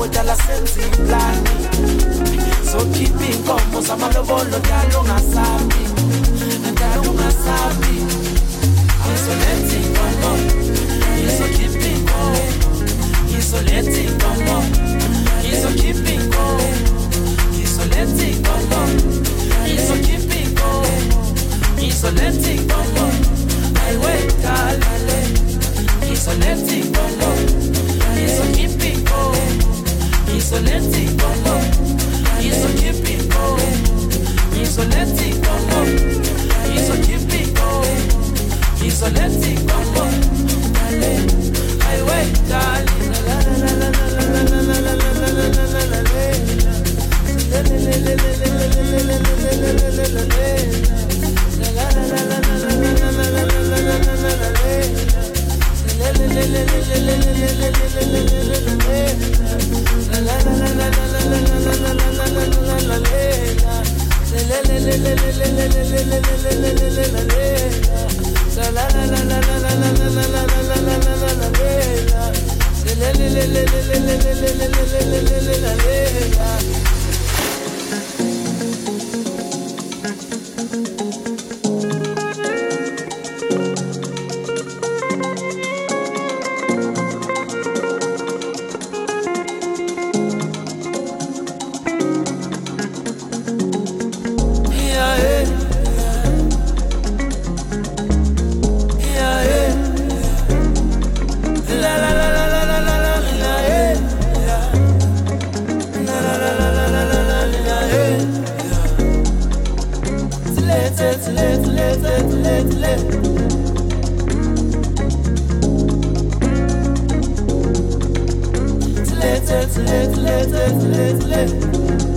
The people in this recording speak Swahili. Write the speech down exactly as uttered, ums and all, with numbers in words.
dala senza implani. So keeping inkomo zamalobolo dala ungasabi, dala ungasabi. So let's inkomo, so keeping inkomo, so let's inkomo, so keeping inkomo, so let's inkomo, so keeping inkomo, so let's inkomo. I wait, darling. So let's inkomo, so keeping inkomo. So let's go low. He's a keeping going. He's a letting go low. He's a keeping going. He's a letting go low. I wait, darling. La la la la la la la la la la la la la la la. La la la la la la la la la la la la. La la la la la la la la la la la la la la. La la la la la la la la la la la la. La la la la la la la la la la la la la la la. La la la la la la la la la la la la la la. La la la la la la la la la la la la la la la. La la la la la la la la la la la la la. Let, let, let, let, let, let.